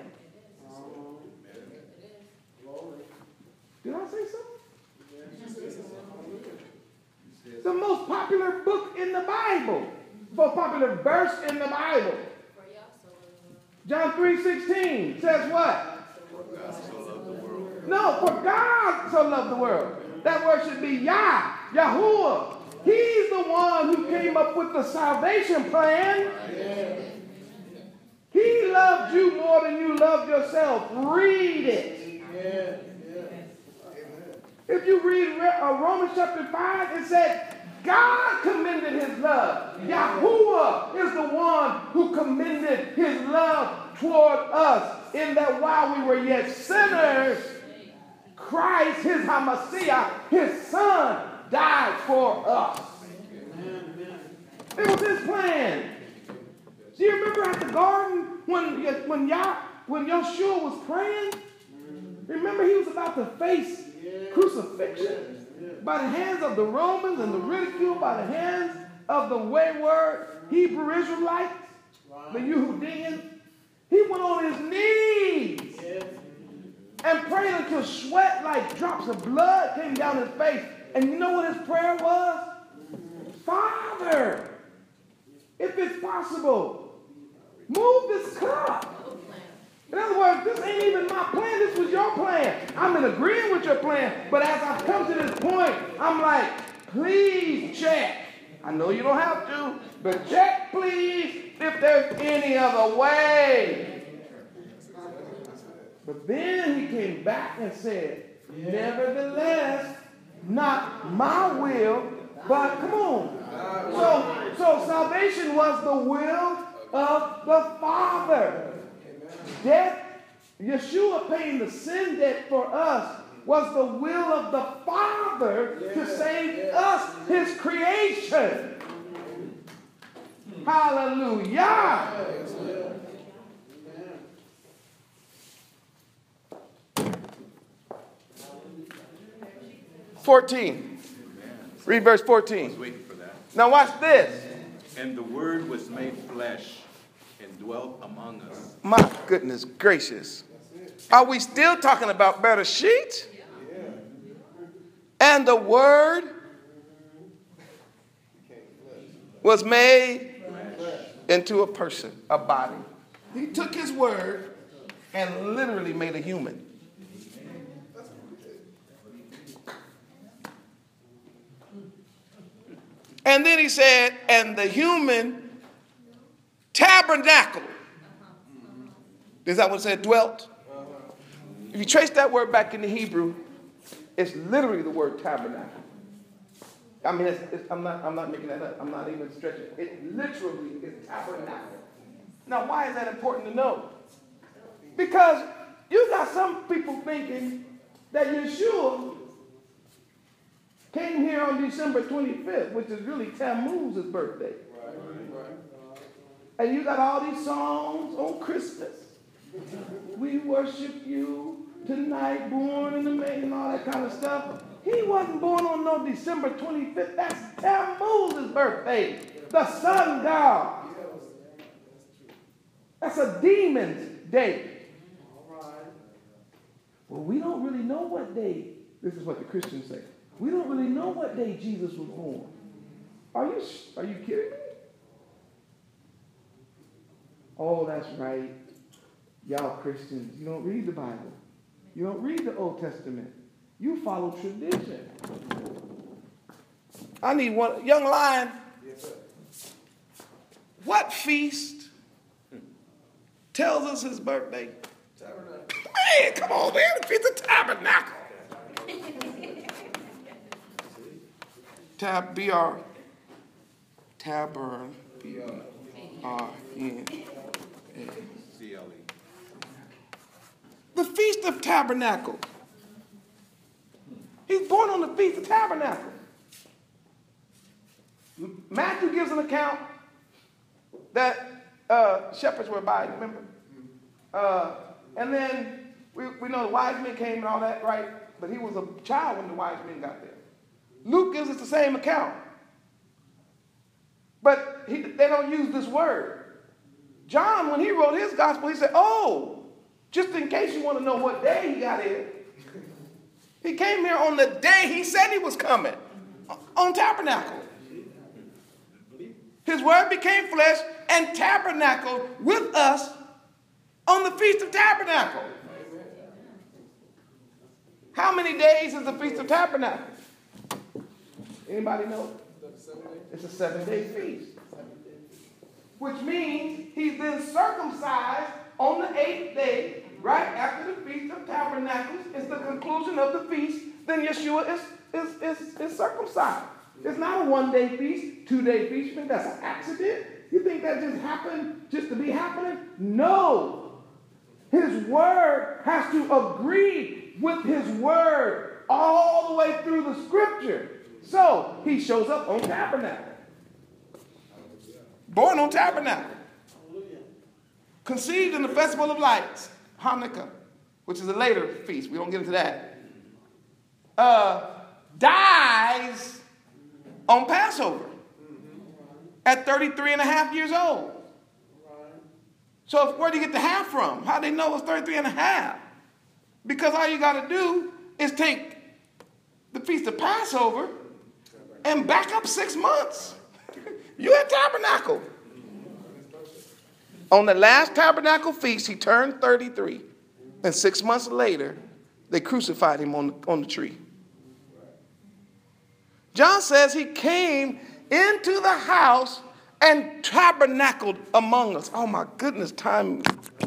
Did I say something? The most popular book in the Bible. Most popular verse in the Bible. John three sixteen says what? No, for God so loved the world. That word should be Yah, Yahuwah. He's the one who came up with the salvation plan. He loved you more than you loved yourself. Read it. If you read uh, Romans chapter five, it said, God commended his love. Yahuwah is the one who commended his love toward us in that while we were yet sinners, Christ, his Hamashiach, his son, died for us. It was his plan. Do you remember at the garden when, when, Yah, when Yeshua was praying? Remember he was about to face crucifixion by the hands of the Romans and the ridicule by the hands of the wayward Hebrew Israelites, the Yehudim. He went on his knees and prayed until sweat like drops of blood came down his face. And you know what his prayer was? Father, if it's possible, move this cup. In other words, this ain't even my plan. This was your plan. I'm in agreement with your plan. But as I come to this point, I'm like, please check. I know you don't have to, but check, please, if there's any other way. But then he came back and said, nevertheless, not my will, but come on. So, so salvation was the will of the Father. Death, Yeshua paying the sin debt for us was the will of the Father to save us, his creation. Hallelujah. fourteen. Read verse fourteen. I was waiting for that. Now watch this. And the Word was made flesh and dwelt among us. My goodness gracious. Are we still talking about Bereshit? And the Word was made into a person, a body. He took his word and literally made a human. And then he said, and the human tabernacle. Is that what it said? Dwelt? If you trace that word back into Hebrew, it's literally the word tabernacle. I mean, it's, it's, I'm not. I'm not making that up. I'm not even stretching. It literally is tabernacle. Now, why is that important to know? Because you got some people thinking that Yeshua came here on December twenty-fifth, which is really Tammuz's birthday. Right, right. And you got all these songs on Christmas. We worship you tonight, born in the maiden, and all that kind of stuff. He wasn't born on no December twenty-fifth. That's Tammuz's birthday, the sun god. That's a demon's day. Well, we don't really know what day. This is what the Christians say. We don't really know what day Jesus was born. Are you, are you kidding me? Oh, that's right. Y'all Christians, you don't read the Bible. You don't read the Old Testament. You follow tradition. I need one. Young Lion, what feast tells us his birthday? Tabernacle. Man, come on, man. The Feast of Tabernacle. Tab, B R. Tabern. B R N. C L E. The Feast of Tabernacle. He's born on the Feast of Tabernacle. Matthew gives an account that uh, shepherds were by, remember? Uh, and then we, we know the wise men came and all that, right? But he was a child when the wise men got there. Luke gives us the same account. But he, they don't use this word. John, when he wrote his gospel, he said, oh, just in case you want to know what day he got here, he came here on the day he said he was coming, on Tabernacle. His word became flesh and tabernacled with us on the Feast of Tabernacle. How many days is the Feast of Tabernacle? Anybody know? It's a seven-day feast. Which means he's been circumcised on the eighth day, right after the Feast of Tabernacles. It's the conclusion of the feast. Then Yeshua is, is, is, is circumcised. It's not a one-day feast, two-day feast. You think that's an accident? You think that just happened just to be happening? No. His word has to agree with his word all the way through the scripture. So he shows up on Tabernacle. Born on Tabernacle. Conceived in the Festival of Lights, Hanukkah, which is a later feast. We don't get into that. Uh, dies on Passover at thirty-three and a half years old. So where do you get the half from? How do they know it's thirty-three and a half? Because all you got to do is take the Feast of Passover and back up six months. You at Tabernacle. On the last Tabernacle feast, he turned thirty-three. And six months later, they crucified him on the, on the tree. John says he came into the house and tabernacled among us. Oh my goodness, time.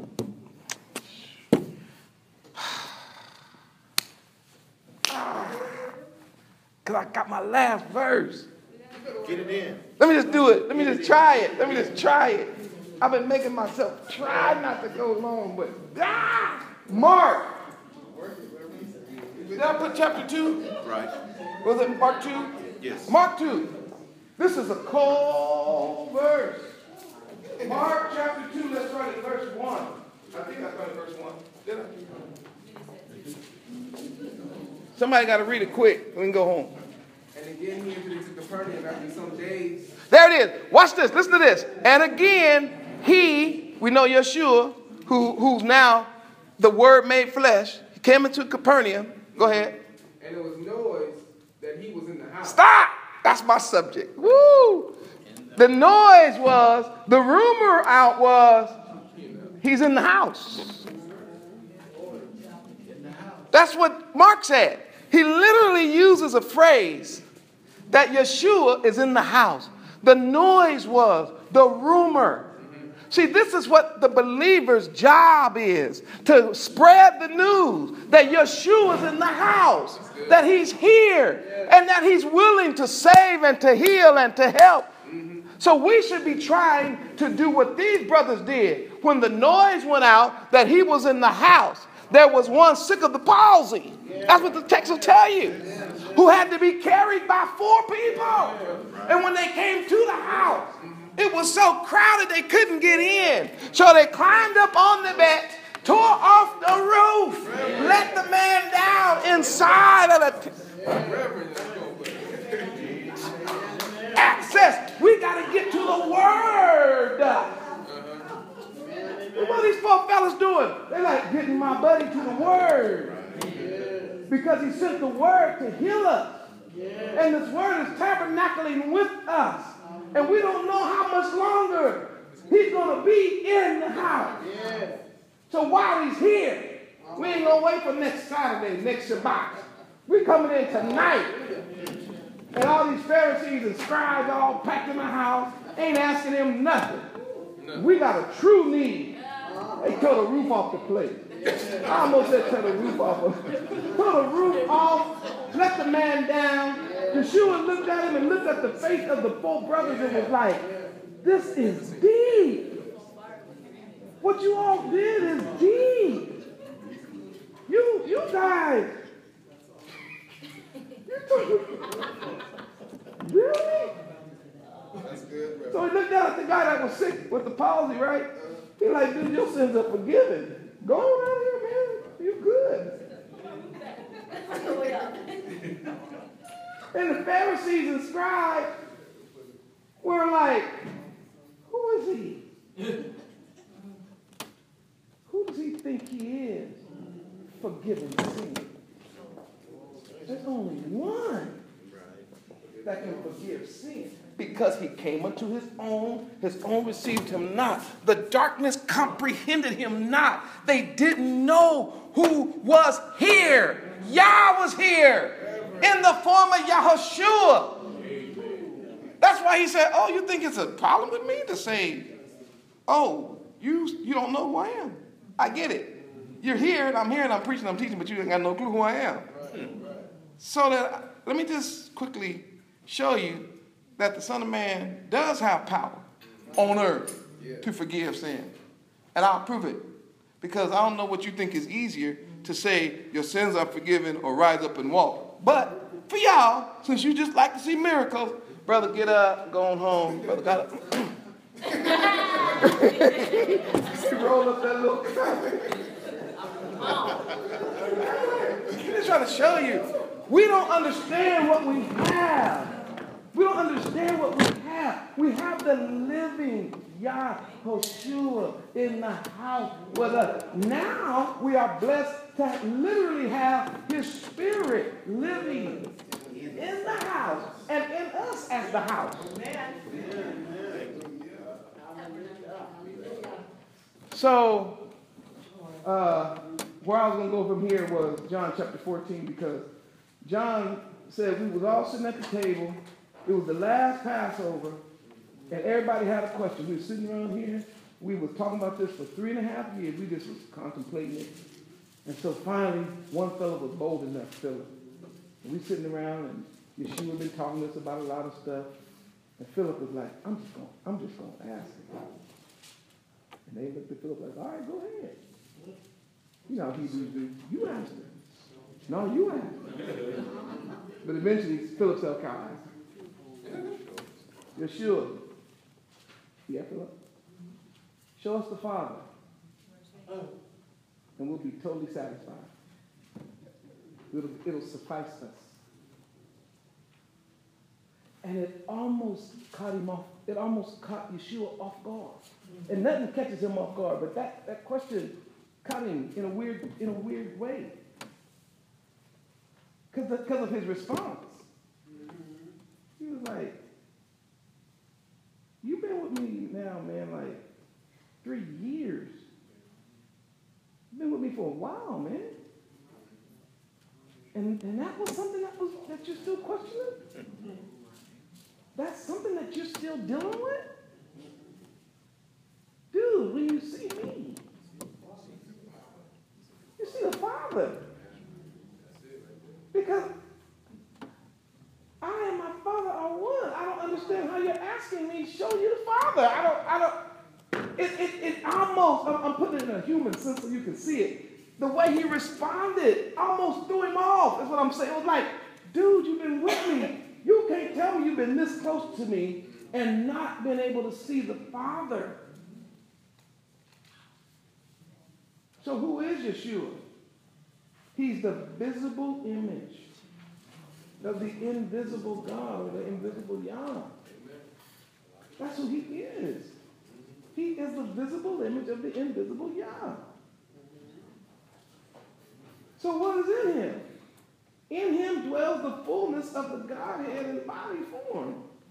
Because I got my last verse. Get it in. Let me just do it. Let me just try it. Let me just try it. I've been making myself try not to go long, but ah, Mark. Did I put chapter two? Right. Was it Mark two? Yes. Mark two. This is a cold verse. Mark chapter two, let's start at verse one. I think I started verse one. Did I? Somebody got to read it quick. We can go home. And again he entered into Capernaum after some days. There it is. Watch this. Listen to this. And again, he, we know Yeshua, who, who's now the Word made flesh, he came into Capernaum. Go ahead. And there was noise that he was in the house. Stop. That's my subject. Woo. The noise was, the rumor out was, he's in the house. That's what Mark said. He literally uses a phrase that Yeshua is in the house. The noise was, the rumor. See, this is what the believer's job is, to spread the news that Yeshua is in the house, that he's here, and that he's willing to save and to heal and to help. So we should be trying to do what these brothers did. When the noise went out that he was in the house, there was one sick of the palsy. That's what the text will tell you. Who had to be carried by four people. And when they came to the house, it was so crowded they couldn't get in. So they climbed up on the bed, tore off the roof, let the man down inside of the... Access. We got to get to the word. What are these four fellas doing? They're like getting my buddy to the word. Because he sent the word to heal us. And this word is tabernacling with us. And we don't know how much longer he's going to be in the house. So while he's here, we ain't going to wait for next Saturday, next Shabbat. We coming in tonight. And all these Pharisees and scribes all packed in the house, ain't asking him nothing. We got a true need. They tore the roof off the place. I almost said tear the roof off. Tore the roof off, let the man down. Yeshua looked at him and looked at the face of the four brothers and was like, this is deep. What you all did is deep. You, you guys. Really? That's good, bro. So he looked down at the guy that was sick with the palsy, right? He like, dude, your sins are forgiven. Go on out here, man. You good. And the Pharisees and scribes were like, who is he? Who does he think he is? Forgiving sin. There's only one that can forgive sin. Because he came unto his own, his own received him not. The darkness comprehended him not. They didn't know who was here. Yah was here in the form of Yahushua. That's why he said, oh, you think it's a problem with me to say, oh, you, you don't know who I am. I get it. You're here, and I'm here, and I'm preaching, I'm teaching, but you ain't got no clue who I am. So that, let me just quickly show you that the Son of Man does have power on earth to forgive sin. And I'll prove it. Because I don't know what you think is easier to say your sins are forgiven or rise up and walk. But for y'all, since you just like to see miracles, brother, get up, go on home. Brother, got up. Roll up that little I'm just trying to show you. We don't understand what we have. We don't understand what we have. We have the living Yahushua in the house with us. Now we are blessed to literally have his spirit living in the house and in us as the house. So, uh, where I was going to go from here was John chapter fourteen, because John said we was all sitting at the table. It was the last Passover, and everybody had a question. We were sitting around here. We were talking about this for three and a half years. We just was contemplating it. And so finally, one fellow was bold enough, Philip. And we sitting around, and Yeshua had been talking to us about a lot of stuff. And Philip was like, I'm just going I'm just going to ask him. And they looked at Philip like, all right, go ahead. You know how Hebrews do. You asked him. No, you asked him. But eventually, Philip said, okay, I'll ask him. Yeshua. Yeah, Philip. Show us the Father. And we'll be totally satisfied. It'll, it'll suffice us. And it almost caught him off, it almost caught Yeshua off guard. And nothing catches him off guard, but that, that question caught him in a weird, in a weird way. Because because of his response. He was like, you've been with me now, man, like three years. You've been with me for a while, man. And, and that was something that was that you're still questioning? That's something that you're still dealing with? Dude, when you see me, you see the Father. Because I and my Father are one. I don't understand how you're asking me to show you the Father. I don't, I don't, it, it, it almost, I'm, I'm putting it in a human sense so you can see it. The way he responded almost threw him off. That's what I'm saying. It was like, dude, you've been with me. You can't tell me you've been this close to me and not been able to see the Father. So who is Yeshua? He's the visible image of the invisible God, or the invisible Yah. That's who he is. He is the visible image of the invisible Yah. So what is in him? In him dwells the fullness of the Godhead in body form.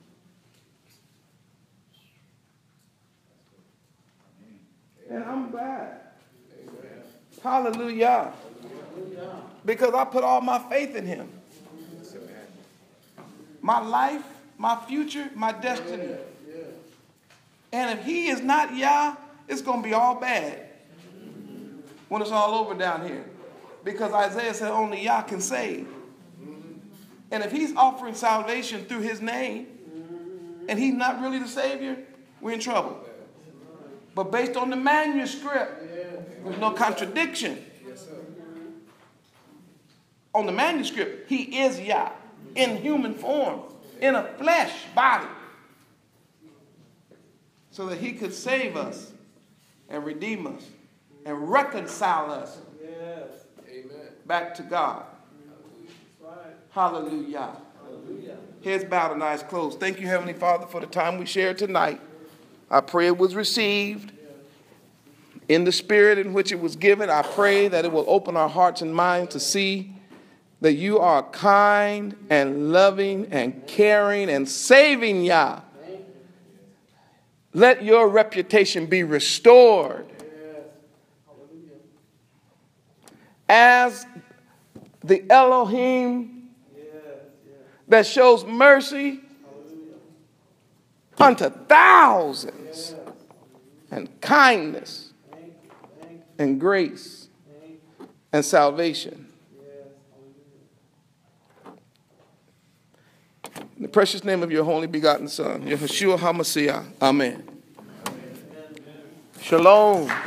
And I'm glad. Hallelujah. Because I put all my faith in him. My life, my future, my destiny. And if he is not Yah, it's going to be all bad when it's all over down here. Because Isaiah said only Yah can save. And if he's offering salvation through his name, and he's not really the Savior, we're in trouble. But based on the manuscript, there's no contradiction. On the manuscript, he is Yah in human form, in a flesh body, so that he could save us and redeem us and reconcile us back to God. Hallelujah. Hallelujah. Heads bowed and eyes closed. Thank you, Heavenly Father, for the time we shared tonight. I pray it was received in the spirit in which it was given. I pray that it will open our hearts and minds to see that you are kind and loving and caring and saving Yah. Let your reputation be restored as the Elohim that shows mercy unto thousands, and kindness, and grace, and salvation. In the precious name of your only begotten Son, Yahushua HaMashiach. Amen. Shalom.